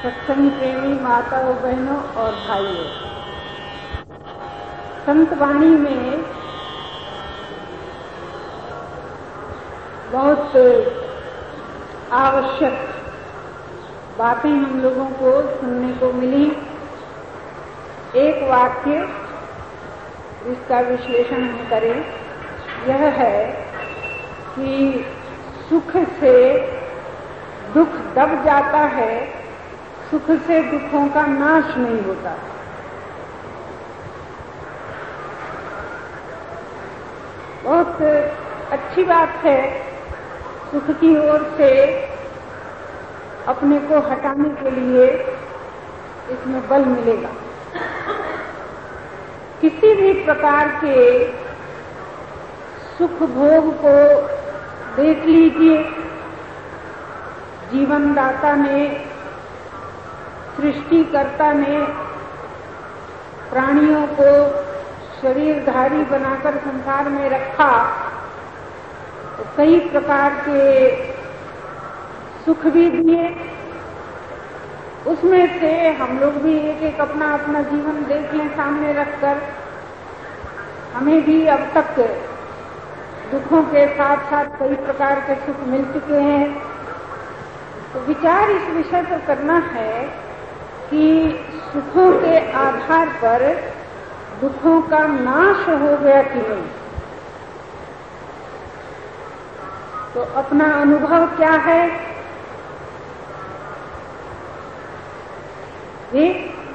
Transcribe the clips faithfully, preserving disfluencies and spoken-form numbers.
सत्संग प्रेमी माताओं, बहनों और भाइयों, संत वाणी में बहुत आवश्यक बातें हम लोगों को सुनने को मिली। एक वाक्य इसका विश्लेषण हम करें, यह है कि सुख से दुख दब जाता है, सुख से दुखों का नाश नहीं होता। बहुत अच्छी बात है, सुख की ओर से अपने को हटाने के लिए इसमें बल मिलेगा। किसी भी प्रकार के सुख भोग को देख लीजिए, जीवनदाता ने, सृष्टिकर्ता ने प्राणियों को शरीरधारी बनाकर संसार में रखा, तो कई प्रकार के सुख भी दिए। उसमें से हम लोग भी एक एक अपना अपना जीवन देख लें सामने रखकर, हमें भी अब तक दुखों के साथ साथ कई प्रकार के सुख मिल चुके हैं। तो विचार इस विषय पर करना है कि सुखों के आधार पर दुखों का नाश हो गया कि नहीं। तो अपना अनुभव क्या है? ये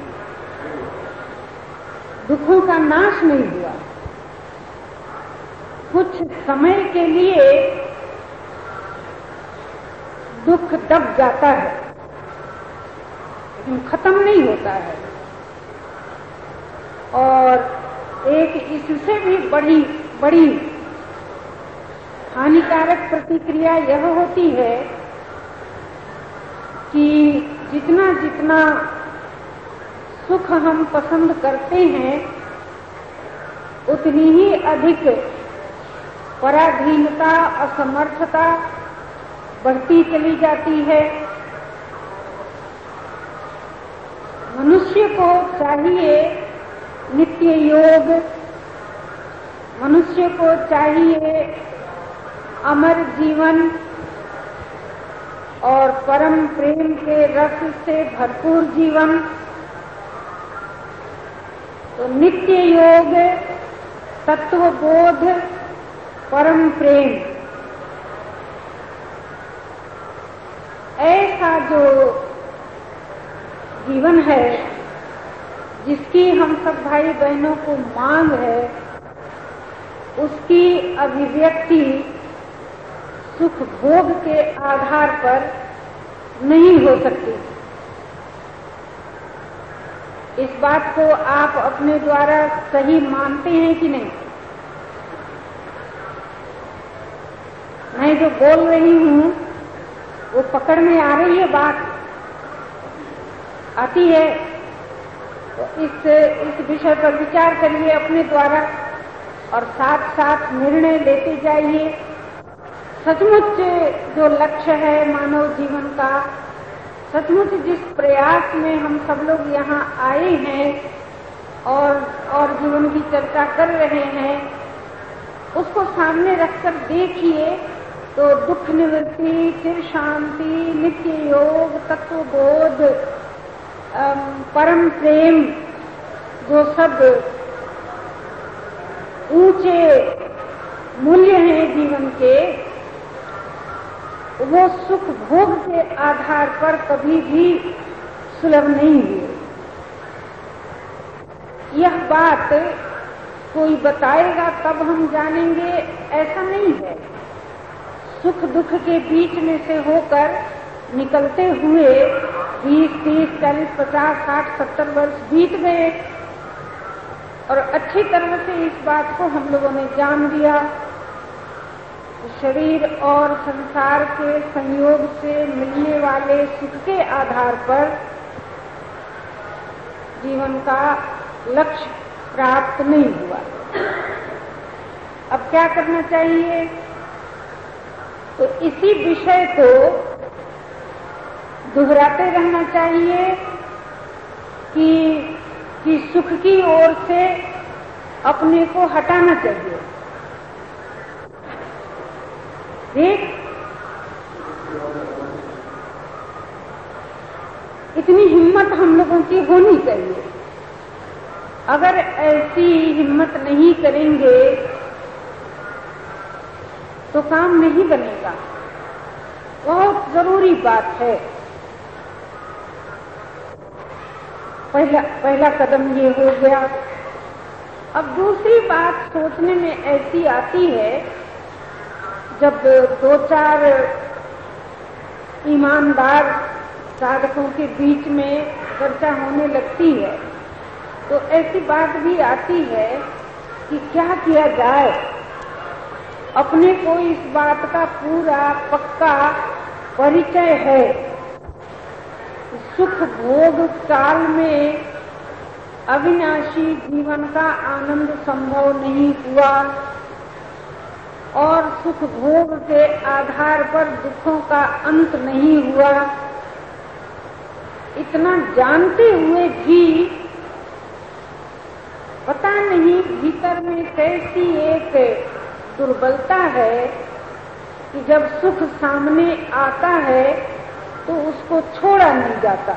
दुखों का नाश नहीं हुआ। कुछ समय के लिए दुख दब जाता है, लेकिन खत्म नहीं होता है। और एक इससे भी बड़ी बड़ी हानिकारक प्रतिक्रिया यह होती है कि जितना जितना सुख हम पसंद करते हैं, उतनी ही अधिक पराधीनता, असमर्थता बढ़ती चली जाती है। मनुष्य को चाहिए नित्य योग, मनुष्य को चाहिए अमर जीवन और परम प्रेम के रस से भरपूर जीवन। तो नित्य योग, तत्वबोध, परम प्रेम, ऐसा जो जीवन है जिसकी हम सब भाई बहनों को मांग है, उसकी अभिव्यक्ति सुख भोग के आधार पर नहीं हो सकती। इस बात को आप अपने द्वारा सही मानते हैं कि नहीं? मैं जो बोल रही हूँ वो पकड़ में आ रही है, बात आती है? तो इस इस विषय पर विचार करिए अपने द्वारा और साथ साथ निर्णय लेते जाइए। सचमुच जो लक्ष्य है मानव जीवन का, सचमुच जिस प्रयास में हम सब लोग यहाँ आए हैं और और जीवन की चर्चा कर रहे हैं, उसको सामने रखकर देखिए तो दुख निवृत्ति, चिर शांति, नित्य योग, तत्वबोध, परम प्रेम, जो सब ऊंचे मूल्य हैं जीवन के, वो सुख भोग के आधार पर कभी भी सुलभ नहीं हुए। यह बात कोई बताएगा तब हम जानेंगे, ऐसा नहीं है। सुख दुख के बीच में से होकर निकलते हुए बीस, तीस, चालीस, पचास, साठ, सत्तर वर्ष बीत गए और अच्छी तरह से इस बात को हम लोगों ने जान लिया। शरीर और संसार के संयोग से मिलने वाले सुख के आधार पर जीवन का लक्ष्य प्राप्त नहीं हुआ। अब क्या करना चाहिए? तो इसी विषय को दोहराते रहना चाहिए कि कि सुख की ओर से अपने को हटाना चाहिए। देख, इतनी हिम्मत हम लोगों की होनी चाहिए। अगर ऐसी हिम्मत नहीं करेंगे तो काम नहीं बनेगा। बहुत जरूरी बात है। पहला पहला कदम ये हो गया। अब दूसरी बात सोचने में ऐसी आती है, जब दो चार ईमानदार साधकों के बीच में चर्चा होने लगती है, तो ऐसी बात भी आती है कि क्या किया जाए। अपने को इस बात का पूरा पक्का परिचय है, सुख भोग काल में अविनाशी जीवन का आनंद संभव नहीं हुआ और सुख भोग के आधार पर दुखों का अंत नहीं हुआ। इतना जानते हुए भी पता नहीं भीतर में कैसी एक दुर्बलता है कि जब सुख सामने आता है तो उसको छोड़ा नहीं जाता।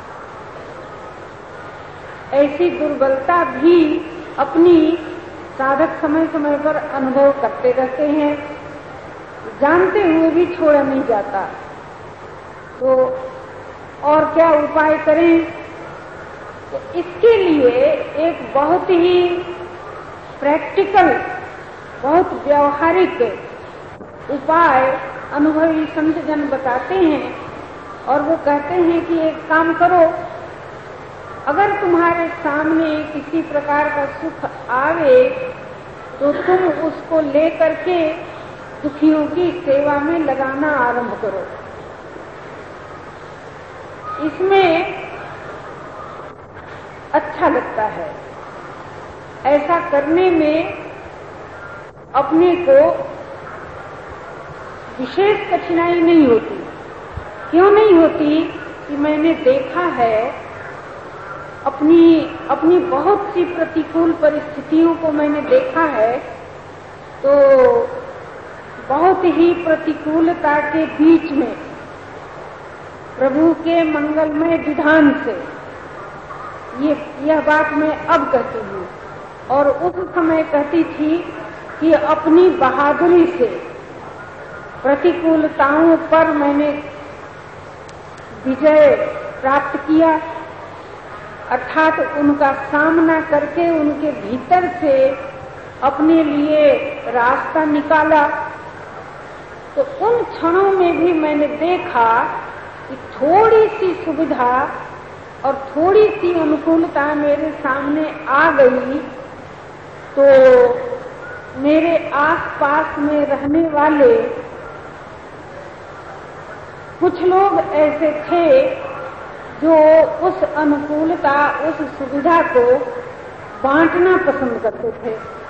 ऐसी दुर्बलता भी अपनी साधक समय समय पर अनुभव करते रहते हैं, जानते हुए भी छोड़ा नहीं जाता। तो और क्या उपाय करें? तो इसके लिए एक बहुत ही प्रैक्टिकल, बहुत व्यावहारिक उपाय अनुभवी संत जन बताते हैं और वो कहते हैं कि एक काम करो, अगर तुम्हारे सामने किसी प्रकार का सुख आवे तो तुम उसको लेकर के दुखियों की सेवा में लगाना आरंभ करो। इसमें अच्छा लगता है। ऐसा करने में अपने को विशेष कठिनाई नहीं होती। क्यों नहीं होती? कि मैंने देखा है अपनी अपनी बहुत सी प्रतिकूल परिस्थितियों को मैंने देखा है, तो बहुत ही प्रतिकूलता के बीच में प्रभु के मंगलमय विधान से ये यह बात मैं अब कहती हूँ और उस समय कहती थी कि अपनी बहादुरी से प्रतिकूलताओं पर मैंने विजय प्राप्त किया, अर्थात उनका सामना करके उनके भीतर से अपने लिए रास्ता निकाला। तो उन क्षणों में भी मैंने देखा कि थोड़ी सी सुविधा और थोड़ी सी अनुकूलता मेरे सामने आ गई तो मेरे आसपास में रहने वाले कुछ लोग ऐसे थे जो उस अनुकूलता, उस सुविधा को बांटना पसंद करते थे।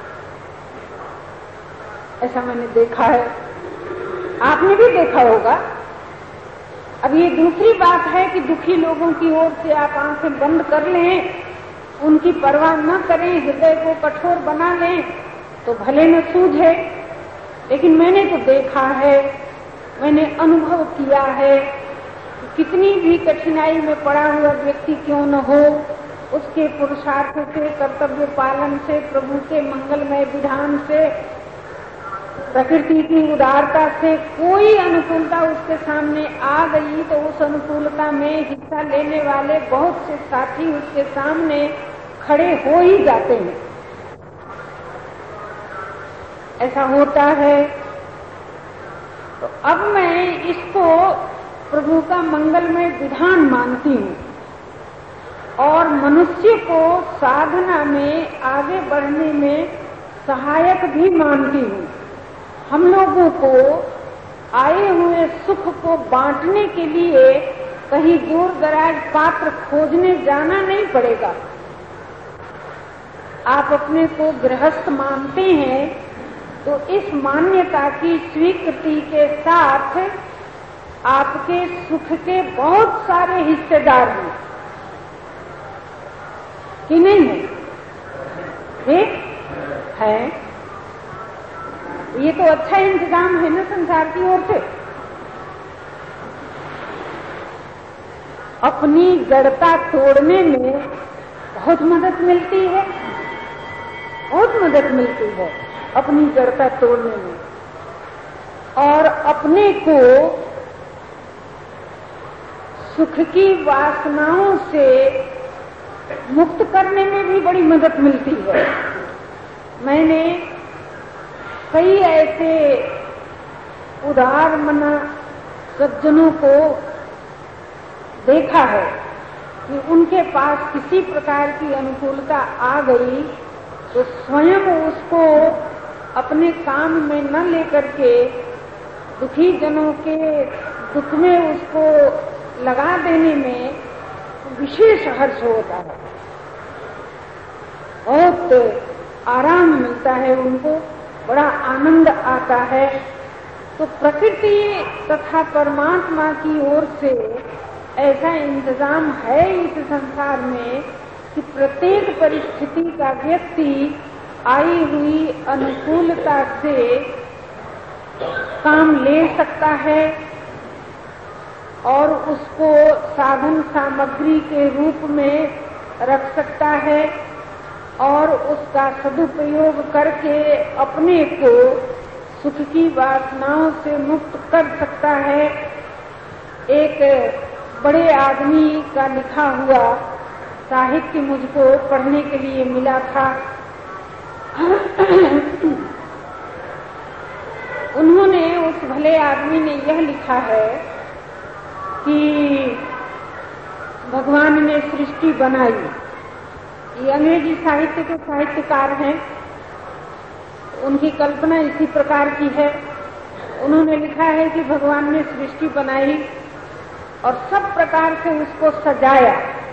ऐसा मैंने देखा है, आपने भी देखा होगा। अब ये दूसरी बात है कि दुखी लोगों की ओर से आप आंखें बंद कर लें, उनकी परवाह न करें, हृदय को कठोर बना लें तो भले न सूझे। लेकिन मैंने तो देखा है, मैंने अनुभव किया है कि कितनी भी कठिनाई में पड़ा हुआ व्यक्ति क्यों न हो, उसके पुरुषार्थ से, कर्तव्य पालन से, प्रभु के मंगलमय विधान से, प्रकृति की उदारता से कोई अनुकूलता उसके सामने आ गई तो उस अनुकूलता में हिस्सा लेने वाले बहुत से साथी उसके सामने खड़े हो ही जाते हैं। ऐसा होता है। तो अब मैं इसको प्रभु का मंगलमय विधान मानती हूँ और मनुष्य को साधना में आगे बढ़ने में सहायक भी मानती हूँ। हम लोगों को आए हुए सुख को बांटने के लिए कहीं दूर दराज पात्र खोजने जाना नहीं पड़ेगा। आप अपने को गृहस्थ मानते हैं तो इस मान्यता की स्वीकृति के साथ आपके सुख के बहुत सारे हिस्सेदार हैं कि नहीं है? ठीक है। ये तो अच्छा इंतजाम है ना संसार की ओर से। अपनी जड़ता तोड़ने में बहुत मदद मिलती है, बहुत मदद मिलती है अपनी जड़ता तोड़ने में, और अपने को सुख की वासनाओं से मुक्त करने में भी बड़ी मदद मिलती है। मैंने कई ऐसे उदार मना सज्जनों को देखा है कि उनके पास किसी प्रकार की अनुकूलता आ गई तो स्वयं उसको अपने काम में न लेकर के दुखी जनों के दुख में उसको लगा देने में विशेष हर्ष होता है, बहुत आराम मिलता है उनको, बड़ा आनंद आता है। तो प्रकृति तथा परमात्मा की ओर से ऐसा इंतजाम है इस संसार में कि प्रत्येक परिस्थिति का व्यक्ति आई हुई अनुकूलता से काम ले सकता है और उसको साधन सामग्री के रूप में रख सकता है और उसका सदुपयोग करके अपने को सुख की वासनाओं से मुक्त कर सकता है। एक बड़े आदमी का लिखा हुआ साहित्य मुझको पढ़ने के लिए मिला था। उन्होंने, उस भले आदमी ने यह लिखा है कि भगवान ने सृष्टि बनाई। ये अंग्रेजी साहित्य के साहित्यकार हैं, उनकी कल्पना इसी प्रकार की है। उन्होंने लिखा है कि भगवान ने सृष्टि बनाई और सब प्रकार से उसको सजाया,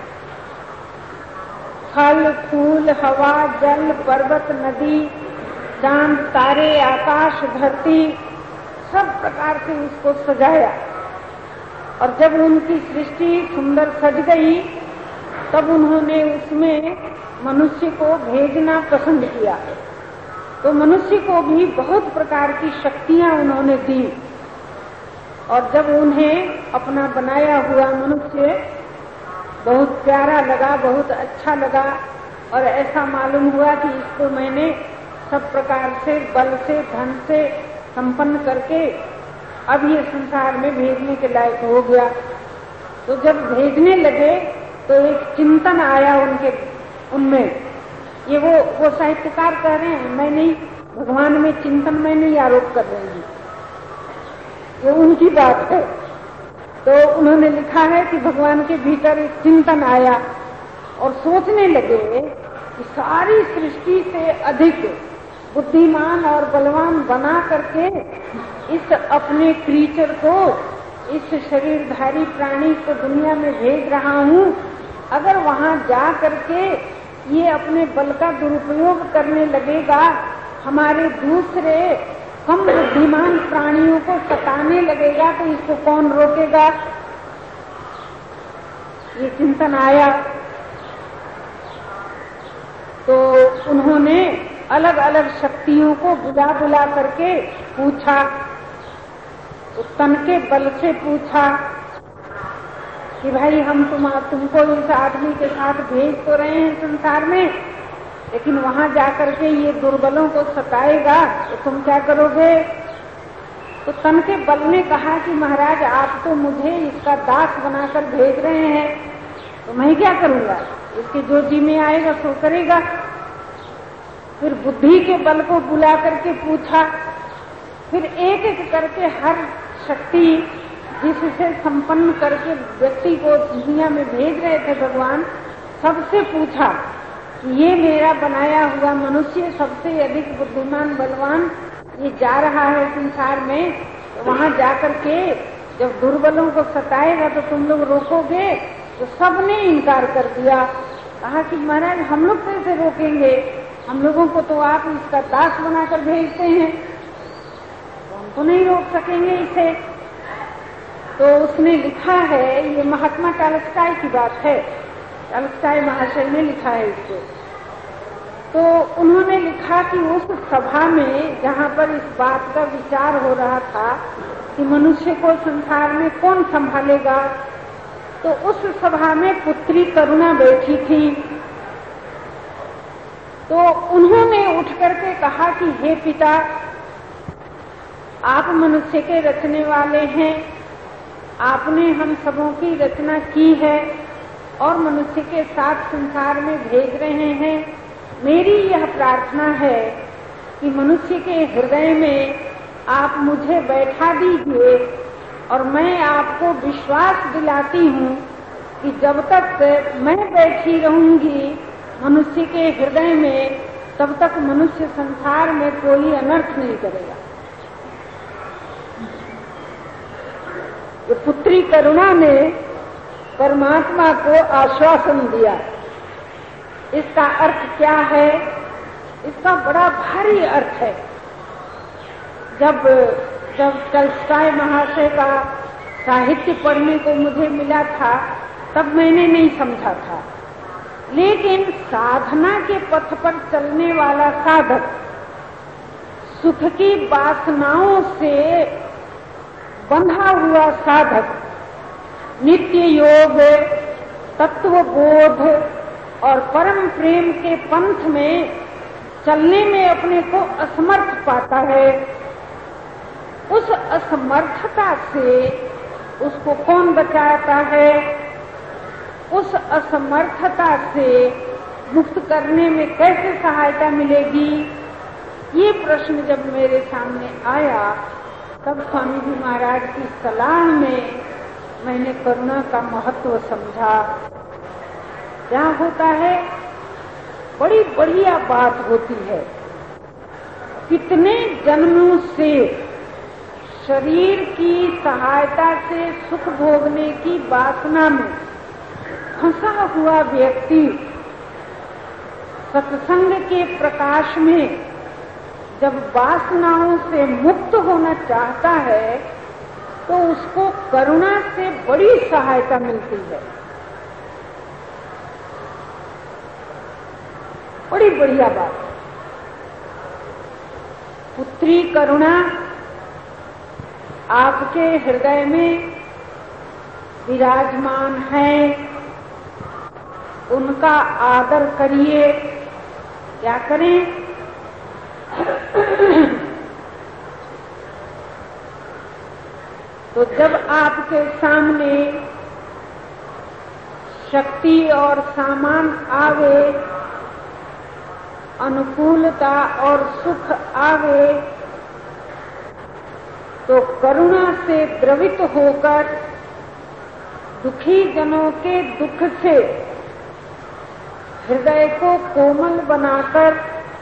फल फूल हवा जल पर्वत नदी चांद तारे आकाश धरती सब प्रकार से उसको सजाया। और जब उनकी सृष्टि सुंदर सज गई तब उन्होंने उसमें मनुष्य को भेजना पसंद किया। तो मनुष्य को भी बहुत प्रकार की शक्तियां उन्होंने दी और जब उन्हें अपना बनाया हुआ मनुष्य बहुत प्यारा लगा, बहुत अच्छा लगा और ऐसा मालूम हुआ कि इसको मैंने सब प्रकार से बल से धन से संपन्न करके अब ये संसार में भेजने के लायक हो गया। तो जब भेजने लगे तो एक चिंतन आया उनके उनमें। ये वो वो साहित्यकार कह रहे हैं, मैं नहीं, भगवान में चिंतन मैं नहीं आरोप कर रही हूँ, ये उनकी बात है। तो उन्होंने लिखा है कि भगवान के भीतर एक चिंतन आया और सोचने लगे कि सारी सृष्टि से अधिक बुद्धिमान और बलवान बना करके इस अपने क्रीचर को, इस शरीरधारी प्राणी को दुनिया में भेज रहा हूँ। अगर वहाँ जा करके ये अपने बल का दुरुपयोग करने लगेगा, हमारे दूसरे कम बुद्धिमान प्राणियों को सताने लगेगा, तो इसको कौन रोकेगा? ये चिंतन आया। तो उन्होंने अलग अलग शक्तियों को बुला बुला करके पूछा, तो तन के बल से पूछा कि भाई हम तुम तुमको इस आदमी के साथ भेज तो रहे हैं संसार में, लेकिन वहां जाकर के ये दुर्बलों को सताएगा तो तुम क्या करोगे? तो तन के बल ने कहा कि महाराज आप तो मुझे इसका दास बनाकर भेज रहे हैं, तो मैं क्या करूंगा? इसके जो जी में आएगा सो करेगा। फिर बुद्धि के बल को बुला करके पूछा, फिर एक एक करके हर शक्ति जिससे संपन्न करके व्यक्ति को दुनिया में भेज रहे थे भगवान, सबसे पूछा कि ये मेरा बनाया हुआ मनुष्य सबसे अधिक बुद्धिमान बलवान ये जा रहा है संसार में, तो वहां जाकर के जब दुर्बलों को सताएगा तो तुम लोग रोकोगे? तो सबने इनकार कर दिया। कहा कि महाराज हम लोग कैसे रोकेंगे, हम लोगों को तो आप इसका दास बनाकर भेजते हैं, तो हम तो नहीं रोक सकेंगे इसे। तो उसने लिखा है, ये महात्मा टॉल्स्टॉय की बात है, टॉल्स्टॉय महाशय ने लिखा है इसको। तो उन्होंने लिखा कि उस सभा में जहाँ पर इस बात का विचार हो रहा था कि मनुष्य को संसार में कौन संभालेगा, तो उस सभा में पुत्री करुणा बैठी थी। तो उन्होंने उठ करके कहा कि हे पिता, आप मनुष्य के रचने वाले हैं, आपने हम सबों की रचना की है और मनुष्य के साथ संसार में भेज रहे हैं। मेरी यह प्रार्थना है कि मनुष्य के हृदय में आप मुझे बैठा दीजिए और मैं आपको विश्वास दिलाती हूँ कि जब तक मैं बैठी रहूंगी मनुष्य के हृदय में, तब तक मनुष्य संसार में कोई अनर्थ नहीं करेगा। ये पुत्री करुणा ने परमात्मा को आश्वासन दिया। इसका अर्थ क्या है? इसका बड़ा भारी अर्थ है। जब जब टॉल्स्टॉय महाशय का साहित्य पढ़ने को मुझे मिला था तब मैंने नहीं समझा था, लेकिन साधना के पथ पर चलने वाला साधक, सुख की वासनाओं से बंधा हुआ साधक, नित्य योग, तत्व बोध और परम प्रेम के पंथ में चलने में अपने को असमर्थ पाता है। उस असमर्थता से उसको कौन बचाता है? उस असमर्थता से मुक्त करने में कैसे सहायता मिलेगी? ये प्रश्न जब मेरे सामने आया तब स्वामी जी महाराज की सलाह में मैंने करुणा का महत्व समझा। क्या होता है, बड़ी बढ़िया बात होती है। कितने जन्मों से शरीर की सहायता से सुख भोगने की वासना में फंसा हुआ व्यक्ति सत्संग के प्रकाश में जब वासनाओं से मुक्त होना चाहता है तो उसको करुणा से बड़ी सहायता मिलती है। बड़ी बढ़िया बात। पुत्री करुणा आपके हृदय में विराजमान है, उनका आदर करिए। क्या करें? तो जब आपके सामने शक्ति और सामान आवे, अनुकूलता और सुख आवे, तो करुणा से द्रवित होकर दुखी जनों के दुख से हृदय को कोमल बनाकर,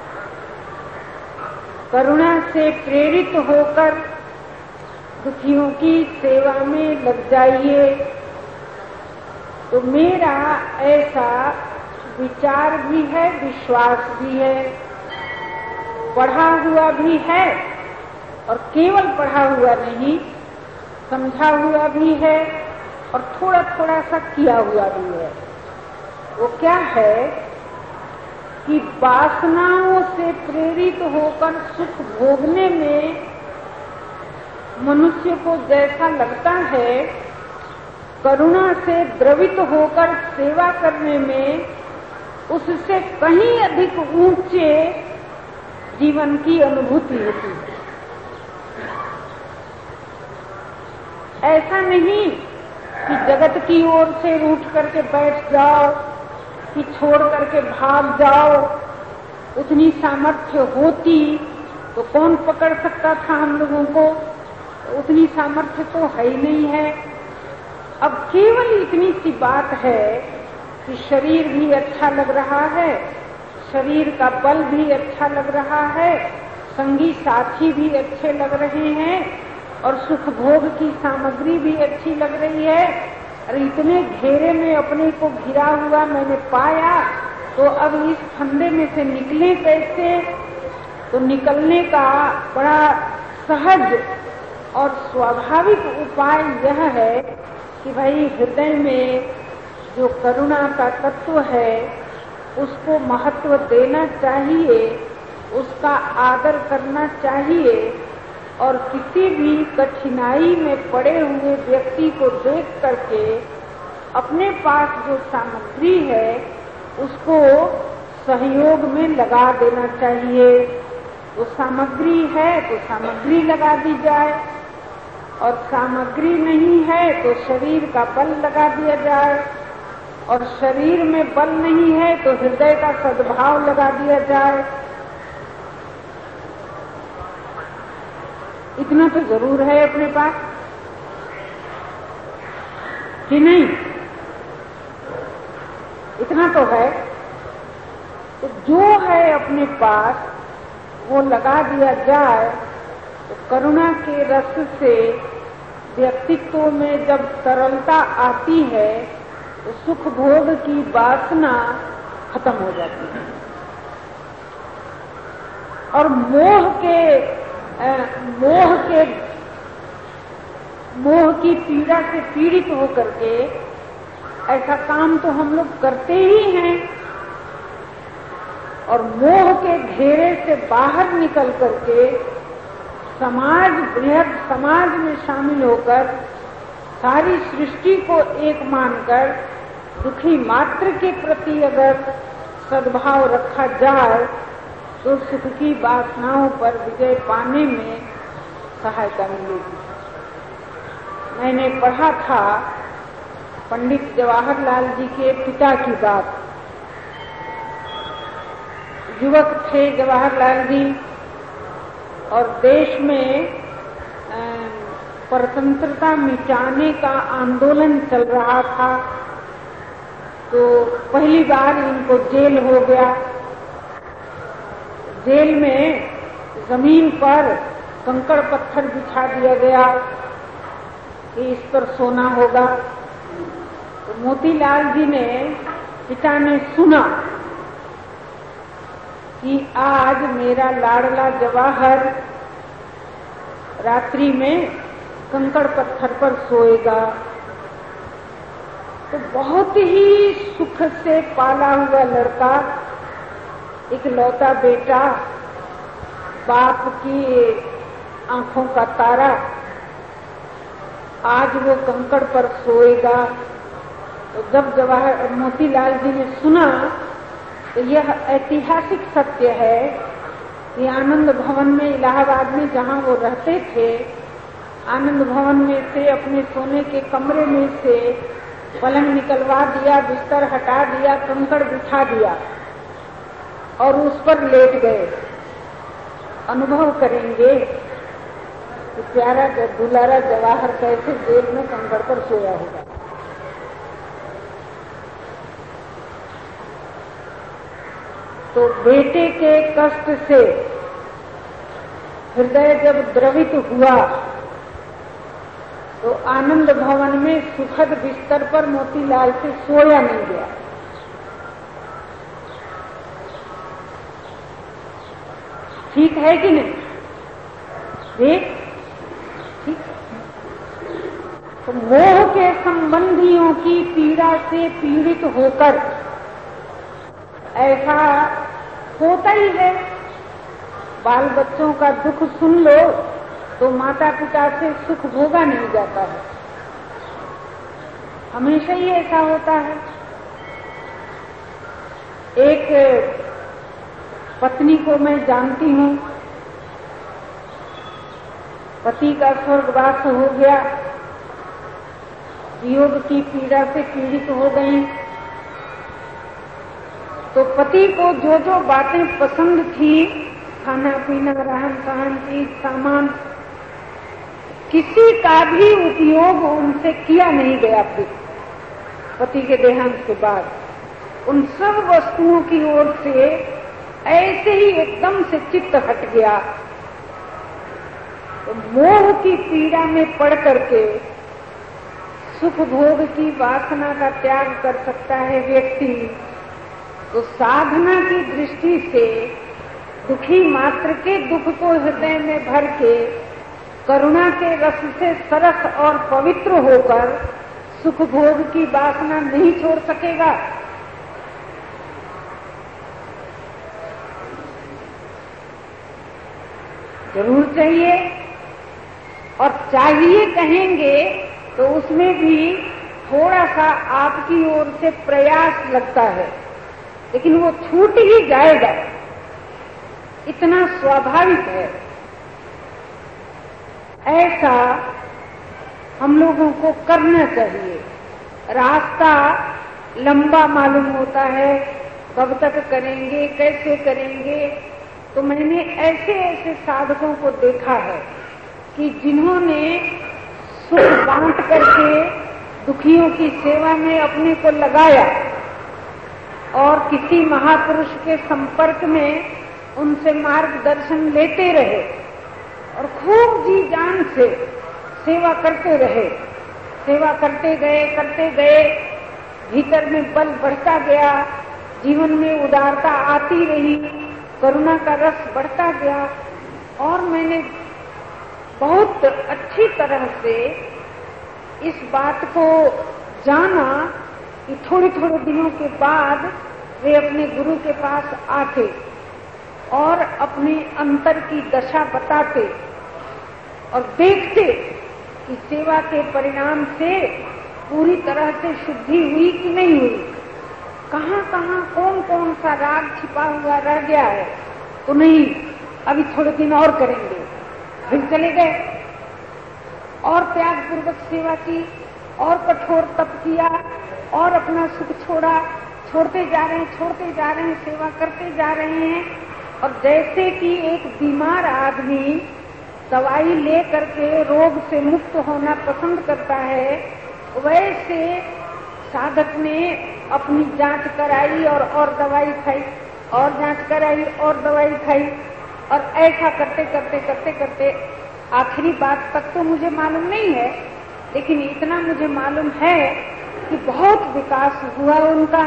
करुणा से प्रेरित होकर दुखियों की सेवा में लग जाइए। तो मेरा ऐसा विचार भी है, विश्वास भी है, पढ़ा हुआ भी है और केवल पढ़ा हुआ नहीं, समझा हुआ भी है और थोड़ा थोड़ा सा किया हुआ भी है। वो क्या है कि वासनाओं से प्रेरित होकर सुख भोगने में मनुष्य को जैसा लगता है, करुणा से द्रवित होकर सेवा करने में उससे कहीं अधिक ऊंचे जीवन की अनुभूति होती है। ऐसा नहीं कि जगत की ओर से रूठ करके बैठ जाओ, कि छोड़ करके भाग जाओ। उतनी सामर्थ्य होती तो कौन पकड़ सकता था हम लोगों को? उतनी सामर्थ्य तो है ही नहीं है। अब केवल इतनी सी बात है कि शरीर भी अच्छा लग रहा है, शरीर का बल भी अच्छा लग रहा है, संगी साथी भी अच्छे लग रहे हैं और सुख भोग की सामग्री भी अच्छी लग रही है। और इतने घेरे में अपने को घिरा हुआ मैंने पाया, तो अब इस फंदे में से निकले कैसे? तो निकलने का बड़ा सहज और स्वाभाविक उपाय यह है कि भाई हृदय में जो करुणा का तत्व है उसको महत्व देना चाहिए, उसका आदर करना चाहिए और किसी भी कठिनाई में पड़े हुए व्यक्ति को देख करके अपने पास जो सामग्री है उसको सहयोग में लगा देना चाहिए। तो सामग्री है तो सामग्री लगा दी जाए और सामग्री नहीं है तो शरीर का बल लगा दिया जाए और शरीर में बल नहीं है तो हृदय का सद्भाव लगा दिया जाए। इतना तो जरूर है अपने पास कि नहीं? इतना तो है। तो जो है अपने पास वो लगा दिया जाए तो करुणा के रस से व्यक्तित्व में जब सरलता आती है तो सुख भोग की वासना खत्म हो जाती है और मोह के आ, मोह के मोह की पीड़ा से पीड़ित होकर के ऐसा काम तो हम लोग करते ही हैं और मोह के घेरे से बाहर निकल करके समाज बृहद समाज में शामिल होकर सारी सृष्टि को एक मानकर दुखी मात्र के प्रति अगर सद्भाव रखा जाए तो सुख की वासनाओं पर विजय पाने में सहायता मिलेगी। मैंने पढ़ा था पंडित जवाहरलाल जी के पिता की बात। युवक थे जवाहरलाल जी और देश में स्वतंत्रता मिटाने का आंदोलन चल रहा था। तो पहली बार इनको जेल हो गया। जेल में जमीन पर कंकड़ पत्थर बिछा दिया गया कि इस पर सोना होगा। तो मोतीलाल जी ने पिता ने सुना कि आज मेरा लाडला जवाहर रात्रि में कंकड़ पत्थर पर सोएगा। तो बहुत ही सुख से पाला हुआ लड़का, एक लौता बेटा, बाप की आंखों का तारा, आज वो कंकड़ पर सोएगा। तो जब जवाहर मोतीलाल जी ने सुना तो यह ऐतिहासिक सत्य है कि आनंद भवन में इलाहाबाद में जहां वो रहते थे, आनंद भवन में से अपने सोने के कमरे में से पलंग निकलवा दिया, बिस्तर हटा दिया, कंकड़ बिछा दिया और उस पर लेट गए। अनुभव करेंगे कि प्यारा दुलारा जवाहर कैसे जेल में कंकड़ पर सोया होगा। तो बेटे के कष्ट से हृदय जब द्रवित हुआ तो आनंद भवन में सुखद बिस्तर पर मोतीलाल से सोया नहीं गया। ठीक है कि नहीं? देख, ठीक। तो मोह के संबंधियों की पीड़ा से पीड़ित होकर ऐसा होता ही है। बाल बच्चों का दुख सुन लो तो माता पिता से सुख भोगा नहीं जाता है, हमेशा ही ऐसा होता है। एक पत्नी को मैं जानती हूँ, पति का स्वर्गवास हो गया, वियोग की पीड़ा से पीड़ित हो गई। तो पति को जो जो बातें पसंद थी, खाना पीना, रहन सहन, चीज सामान, किसी का भी उपयोग उनसे किया नहीं गया। फिर पति के देहांत के बाद उन सब वस्तुओं की ओर से ऐसे ही एकदम से चित्त हट गया। तो मोह की पीड़ा में पड़ करके सुख भोग की वासना का त्याग कर सकता है व्यक्ति। तो साधना की दृष्टि से दुखी मात्र के दुख को हृदय में भर के करुणा के रस से सरस और पवित्र होकर सुख भोग की वासना नहीं छोड़ सकेगा। जरूर चाहिए, और चाहिए कहेंगे तो उसमें भी थोड़ा सा आपकी ओर से प्रयास लगता है, लेकिन वो छूट ही जाएगा, इतना स्वाभाविक है। ऐसा हम लोगों को करना चाहिए। रास्ता लंबा मालूम होता है, कब तक करेंगे, कैसे करेंगे। तो मैंने ऐसे ऐसे साधकों को देखा है कि जिन्होंने सुख बांट करके दुखियों की सेवा में अपने को लगाया और किसी महापुरुष के संपर्क में उनसे मार्गदर्शन लेते रहे और खूब जी जान से सेवा करते रहे। सेवा करते गए करते गए भीतर में बल बढ़ता गया, जीवन में उदारता आती रही, करुणा का रस बढ़ता गया। और मैंने बहुत अच्छी तरह से इस बात को जाना कि थोड़े थोड़े दिनों के बाद वे अपने गुरु के पास आते और अपने अंतर की दशा बताते और देखते कि सेवा के परिणाम से पूरी तरह से शुद्धि हुई कि नहीं हुई, कहाँ कहाँ कौन कौन सा राग छिपा हुआ रह गया है। तो नहीं, अभी थोड़े दिन और करेंगे, फिर चले गए और त्याग पूर्वक सेवा की और कठोर तप किया और अपना सुख छोड़ा, छोड़ते जा रहे हैं छोड़ते जा रहे हैं सेवा करते जा रहे हैं। और जैसे कि एक बीमार आदमी दवाई ले करके रोग से मुक्त होना पसंद करता है, वैसे साधक ने अपनी जांच कराई और और दवाई खाई और जांच कराई और दवाई खाई और ऐसा करते करते करते करते आखिरी बात तक तो मुझे मालूम नहीं है, लेकिन इतना मुझे मालूम है कि बहुत विकास हुआ उनका।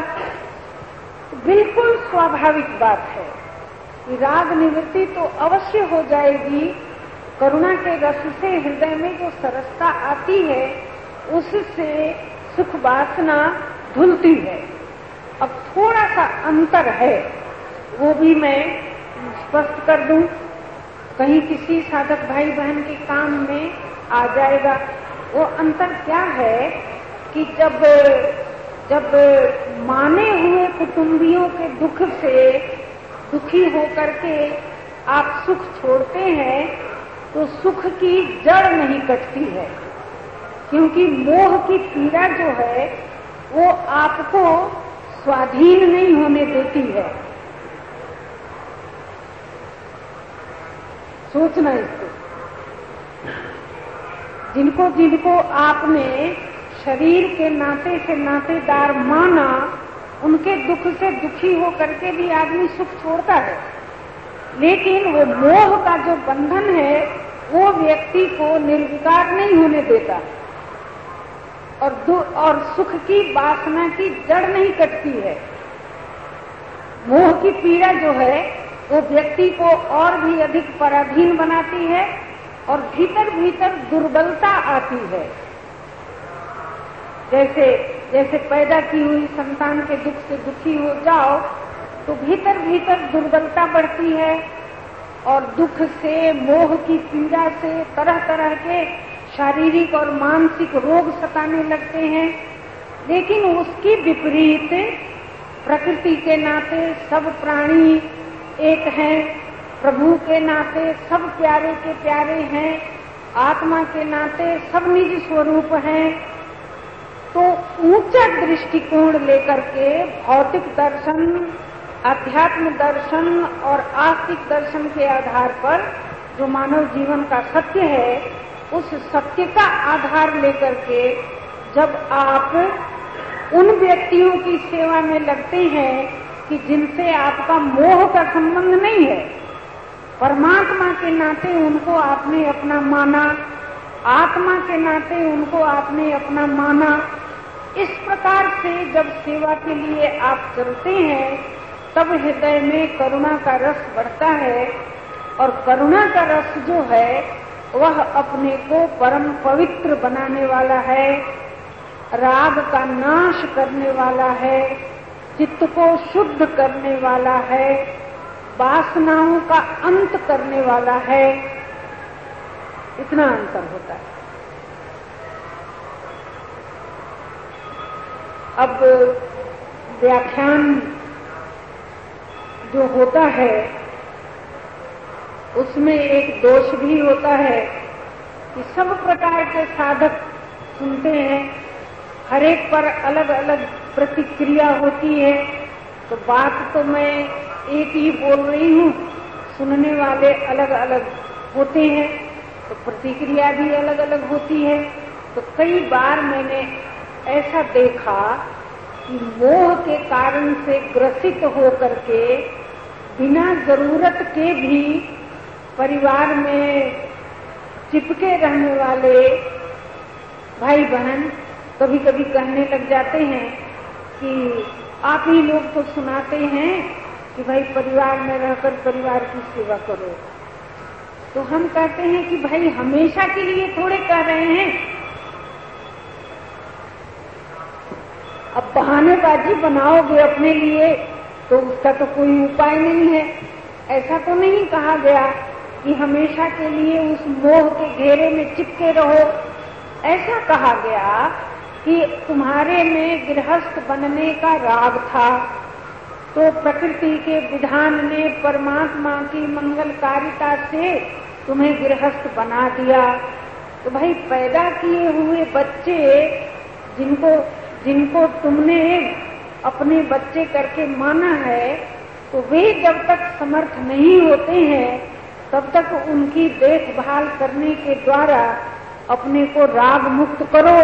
बिल्कुल स्वाभाविक बात है कि राग निवृत्ति तो अवश्य हो जाएगी। करुणा के रस से हृदय में जो सरसता आती है उससे सुख वासना धुलती है। अब थोड़ा सा अंतर है, वो भी मैं स्पष्ट कर दूं, कहीं किसी साधक भाई बहन के काम में आ जाएगा। वो अंतर क्या है कि जब जब माने हुए कुटुंबियों के दुख से दुखी होकर के आप सुख छोड़ते हैं तो सुख की जड़ नहीं कटती है, क्योंकि मोह की पीड़ा जो है वो आपको स्वाधीन नहीं होने देती है। सोचना इसको, जिनको जिनको आपने शरीर के नाते से नातेदार माना, उनके दुख से दुखी हो करके भी आदमी सुख छोड़ता है, लेकिन वो मोह का जो बंधन है वो व्यक्ति को निर्विकार नहीं होने देता और और सुख की वासना की जड़ नहीं कटती है। मोह की पीड़ा जो है वो व्यक्ति को और भी अधिक पराधीन बनाती है और भीतर भीतर दुर्बलता आती है। जैसे जैसे पैदा की हुई संतान के दुख से दुखी हो जाओ तो भीतर भीतर दुर्बलता बढ़ती है और दुख से, मोह की पीड़ा से तरह तरह के शारीरिक और मानसिक रोग सताने लगते हैं। लेकिन उसकी विपरीत प्रकृति के नाते सब प्राणी एक हैं, प्रभु के नाते सब प्यारे के प्यारे हैं, आत्मा के नाते सब निज स्वरूप हैं। तो ऊंचा दृष्टिकोण लेकर के भौतिक दर्शन, अध्यात्म दर्शन और आस्तिक दर्शन के आधार पर जो मानव जीवन का सत्य है, उस सत्य का आधार लेकर के जब आप उन व्यक्तियों की सेवा में लगते हैं कि जिनसे आपका मोह का संबंध नहीं है, परमात्मा के नाते उनको आपने अपना माना, आत्मा के नाते उनको आपने अपना माना, इस प्रकार से जब सेवा के लिए आप चलते हैं तब हृदय में करुणा का रस बढ़ता है। और करुणा का रस जो है वह अपने को परम पवित्र बनाने वाला है, राग का नाश करने वाला है, चित्त को शुद्ध करने वाला है, वासनाओं का अंत करने वाला है। इतना अंतर होता है। अब व्याख्यान जो होता है उसमें एक दोष भी होता है कि सब प्रकार के साधक सुनते हैं, हर एक पर अलग अलग प्रतिक्रिया होती है। तो बात तो मैं एक ही बोल रही हूँ, सुनने वाले अलग अलग होते हैं, तो प्रतिक्रिया भी अलग अलग होती है। तो कई बार मैंने ऐसा देखा कि मोह के कारण से ग्रसित हो करके बिना जरूरत के भी परिवार में चिपके रहने वाले भाई बहन कभी कभी कहने लग जाते हैं कि आप ही लोग तो सुनाते हैं कि भाई परिवार में रहकर परिवार की सेवा करो। तो हम कहते हैं कि भाई हमेशा के लिए थोड़े कह रहे हैं, अब बहानेबाजी बनाओगे अपने लिए तो उसका तो कोई उपाय नहीं है। ऐसा तो नहीं कहा गया कि हमेशा के लिए उस मोह के घेरे में चिपके रहो। ऐसा कहा गया कि तुम्हारे में गृहस्थ बनने का राग था, तो प्रकृति के विधान ने परमात्मा की मंगलकारिता से तुम्हें गृहस्थ बना दिया। तो भाई पैदा किए हुए बच्चे जिनको जिनको तुमने अपने बच्चे करके माना है, तो वे जब तक समर्थ नहीं होते हैं तब तक उनकी देखभाल करने के द्वारा अपने को राग मुक्त करो।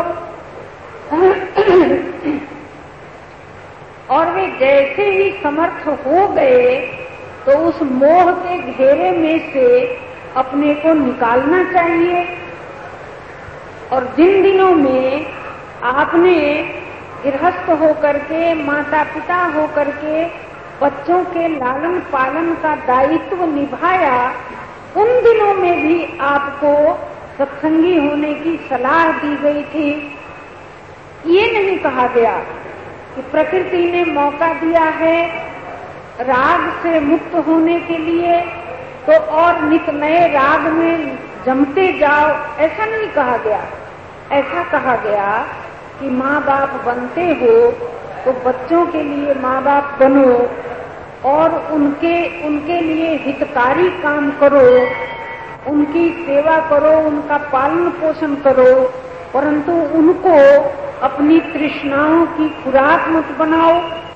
और वे जैसे ही समर्थ हो गए तो उस मोह के घेरे में से अपने को निकालना चाहिए। और जिन दिनों में आपने गृहस्थ होकर के, माता पिता होकर के बच्चों के लालन पालन का दायित्व निभाया, उन दिनों में भी आपको सत्संगी होने की सलाह दी गई थी। ये नहीं कहा गया कि प्रकृति ने मौका दिया है राग से मुक्त होने के लिए तो और नित नए राग में जमते जाओ, ऐसा नहीं कहा गया। ऐसा कहा गया कि माँ बाप बनते हो तो बच्चों के लिए माँ बाप बनो और उनके उनके लिए हितकारी काम करो, उनकी सेवा करो, उनका पालन पोषण करो, परंतु उनको अपनी तृष्णाओं की खुराक मत बनाओ।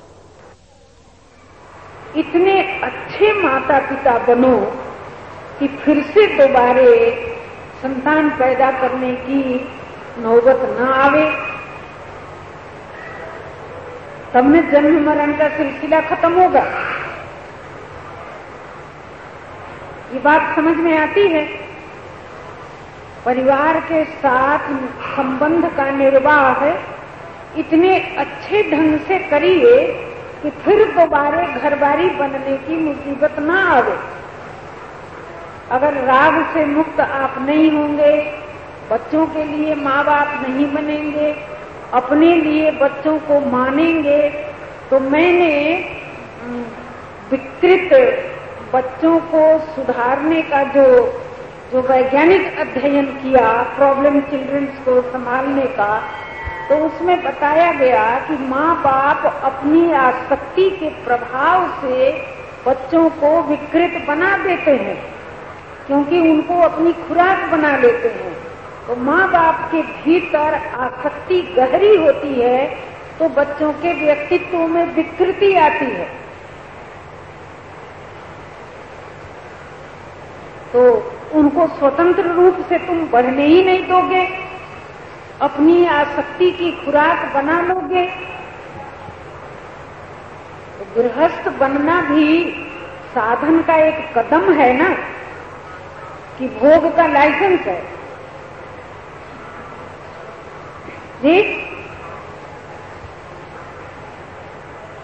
इतने अच्छे माता पिता बनो कि फिर से दोबारे संतान पैदा करने की नौबत न आवे। तब में जन्म मरण का सिलसिला खत्म होगा। ये बात समझ में आती है। परिवार के साथ संबंध का निर्वाह इतने अच्छे ढंग से करिए कि फिर दोबारे घरबारी बनने की मुसीबत ना आवे। अगर राग से मुक्त आप नहीं होंगे, बच्चों के लिए माँ बाप नहीं बनेंगे, अपने लिए बच्चों को मानेंगे, तो मैंने विकृत बच्चों को सुधारने का जो जो वैज्ञानिक अध्ययन किया, प्रॉब्लम चिल्ड्रंस को संभालने का, तो उसमें बताया गया कि माँ बाप अपनी आसक्ति के प्रभाव से बच्चों को विकृत बना देते हैं, क्योंकि उनको अपनी खुराक बना लेते हैं। तो माँ बाप के भीतर आसक्ति गहरी होती है तो बच्चों के व्यक्तित्व में विकृति आती है। तो उनको स्वतंत्र रूप से तुम बढ़ने ही नहीं दोगे, अपनी आसक्ति की खुराक बना लोगे। तो गृहस्थ बनना भी साधन का एक कदम है ना, कि भोग का लाइसेंस है जी।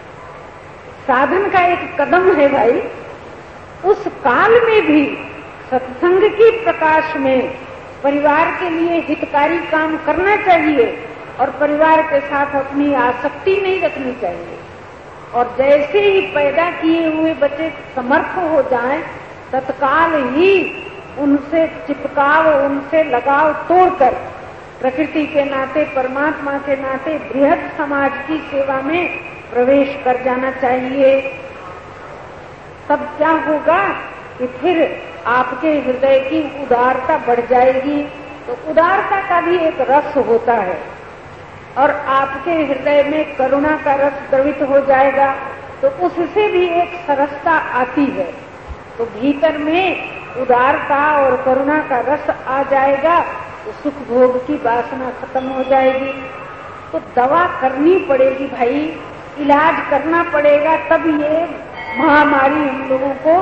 साधन का एक कदम है भाई। उस काल में भी सत्संग की प्रकाश में परिवार के लिए हितकारी काम करना चाहिए और परिवार के साथ अपनी आसक्ति नहीं रखनी चाहिए। और जैसे ही पैदा किए हुए बच्चे समर्थ हो जाएं, तत्काल ही उनसे चिपकाव, उनसे लगाव तोड़कर प्रकृति के नाते, परमात्मा के नाते बृहद समाज की सेवा में प्रवेश कर जाना चाहिए। तब क्या होगा कि फिर आपके हृदय की उदारता बढ़ जाएगी। तो उदारता का भी एक रस होता है और आपके हृदय में करुणा का रस द्रवित हो जाएगा, तो उससे भी एक सरसता आती है। तो भीतर में उदारता और करुणा का रस आ जाएगा तो सुख भोग की वासना खत्म हो जाएगी। तो दवा करनी पड़ेगी भाई, इलाज करना पड़ेगा, तब ये महामारी हम लोगों को,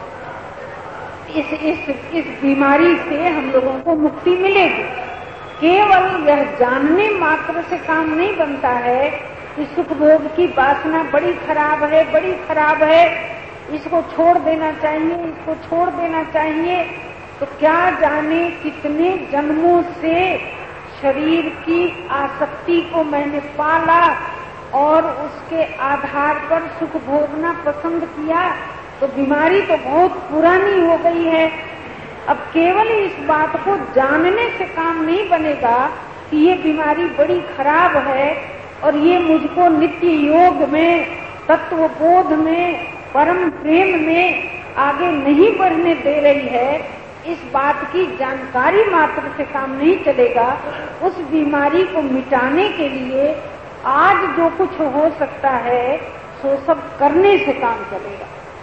इस इस इस बीमारी से हम लोगों को मुक्ति मिलेगी। केवल यह जानने मात्र से काम नहीं बनता है कि सुख भोग की वासना बड़ी खराब है, बड़ी खराब है, इसको छोड़ देना चाहिए, इसको छोड़ देना चाहिए। तो क्या जाने कितने जन्मों से शरीर की आसक्ति को मैंने पाला और उसके आधार पर सुख भोगना पसंद किया, तो बीमारी तो बहुत पुरानी हो गई है। अब केवल इस बात को जानने से काम नहीं बनेगा कि ये बीमारी बड़ी खराब है और ये मुझको नित्य योग में, तत्व बोध में, परम प्रेम में आगे नहीं बढ़ने दे रही है। इस बात की जानकारी मात्र से काम नहीं चलेगा। उस बीमारी को मिटाने के लिए आज जो कुछ हो सकता है सो सब करने से काम चलेगा।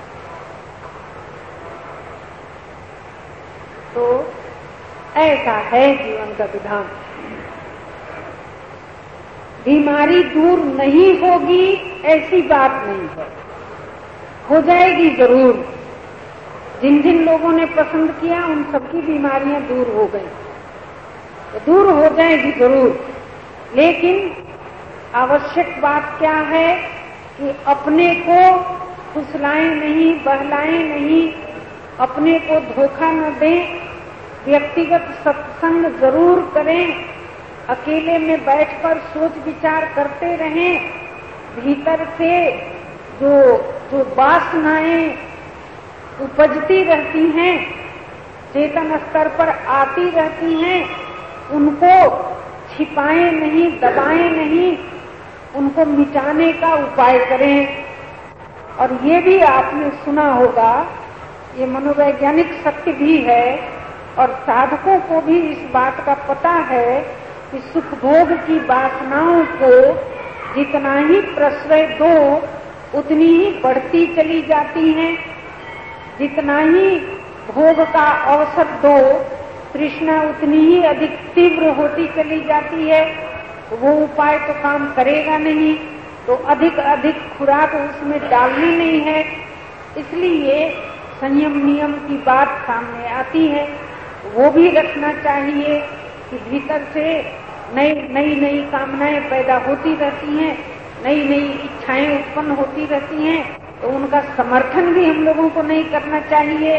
तो ऐसा है जीवन का विधान। बीमारी दूर नहीं होगी ऐसी बात नहीं है, हो जाएगी जरूर। जिन जिन लोगों ने पसंद किया उन सबकी बीमारियां दूर हो गई, तो दूर हो जाएगी जरूर। लेकिन आवश्यक बात क्या है कि अपने को फुसलाएं नहीं, बहलाएं नहीं, अपने को धोखा न दें। व्यक्तिगत सत्संग जरूर करें, अकेले में बैठकर सोच विचार करते रहें। भीतर से जो जो वासनाएं उपजती रहती हैं, चेतन स्तर पर आती रहती हैं, उनको छिपाएं नहीं, दबाएं नहीं, उनको मिटाने का उपाय करें। और ये भी आपने सुना होगा, ये मनोवैज्ञानिक सत्य भी है और साधकों को भी इस बात का पता है कि सुख भोग की वासनाओं को जितना ही प्रश्रय दो उतनी ही बढ़ती चली जाती हैं। जितना ही भोग का अवसर दो, तृष्णा उतनी ही अधिक तीव्र होती चली जाती है। तो वो उपाय तो काम करेगा नहीं, तो अधिक अधिक खुराक उसमें डालनी नहीं है। इसलिए संयम नियम की बात सामने आती है, वो भी रखना चाहिए कि भीतर से नई नई नई कामनाएं पैदा होती रहती हैं, नई नई इच्छाएं उत्पन्न होती रहती हैं, तो उनका समर्थन भी हम लोगों को नहीं करना चाहिए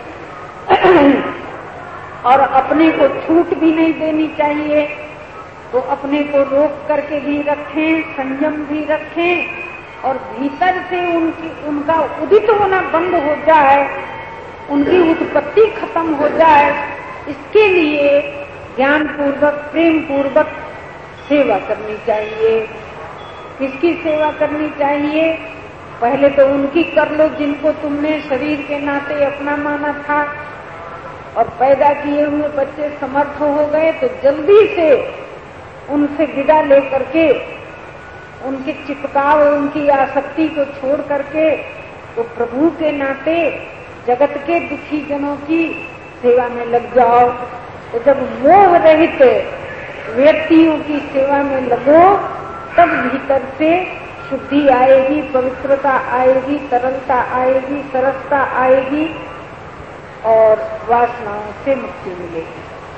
और अपने को छूट भी नहीं देनी चाहिए। तो अपने को रोक करके भी रखें, संयम भी रखें और भीतर से उनकी उनका उदित होना बंद हो जाए, उनकी उत्पत्ति खत्म हो जाए। इसके लिए ज्ञान पूर्वक, प्रेम पूर्वक सेवा करनी चाहिए। किसकी सेवा करनी चाहिए? पहले तो उनकी कर लो जिनको तुमने शरीर के नाते अपना माना था, और पैदा किए हुए बच्चे समर्थ हो गए तो जल्दी से उनसे विदा लेकर के, उनके चिपकाव, उनकी आसक्ति को छोड़ करके तो प्रभु के नाते जगत के दुखी जनों की सेवा में लग जाओ। तो जब मोह रहित व्यक्तियों की सेवा में लगो तब भीतर से शुद्धि आएगी, पवित्रता आएगी, तरलता आएगी, सरसता आएगी और वासनाओं से मुक्ति मिलेगी।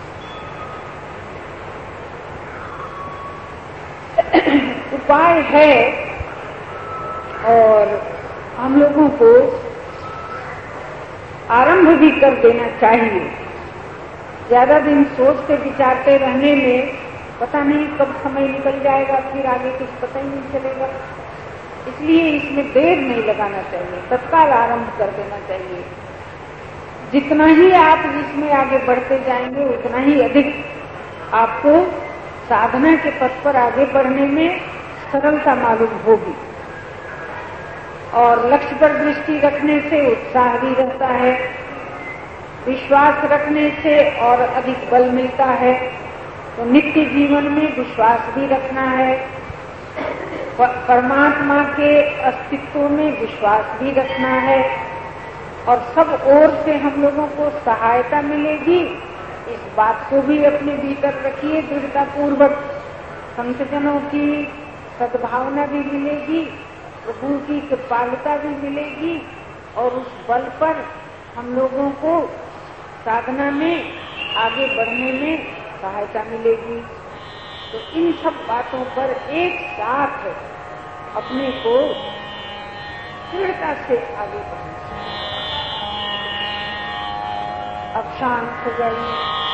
उपाय है और हम लोगों को आरंभ भी कर देना चाहिए। ज्यादा दिन सोचते विचारते रहने में पता नहीं कब समय निकल जाएगा, फिर आगे कुछ पता ही नहीं चलेगा। इसलिए इसमें देर नहीं लगाना चाहिए, तत्काल आरंभ कर देना चाहिए। जितना ही आप इसमें आगे बढ़ते जाएंगे उतना ही अधिक आपको साधना के पथ पर आगे बढ़ने में सरलता मालूम होगी। और लक्ष्य पर दृष्टि रखने से उत्साह भी रहता है, विश्वास रखने से और अधिक बल मिलता है। तो नित्य जीवन में विश्वास भी रखना है, परमात्मा के अस्तित्व में विश्वास भी रखना है, और सब ओर से हम लोगों को सहायता मिलेगी, इस बात को भी अपने भीतर रखिए दृढ़ता पूर्वक। संतजनों की सद्भावना भी मिलेगी, प्रभु की कृपालुता भी मिलेगी, और उस बल पर हम लोगों को साधना में आगे बढ़ने में सहायता मिलेगी। तो इन सब बातों पर एक साथ अपने को दृढ़ता से आगे बढ़ना। अब शांत हो जाइए।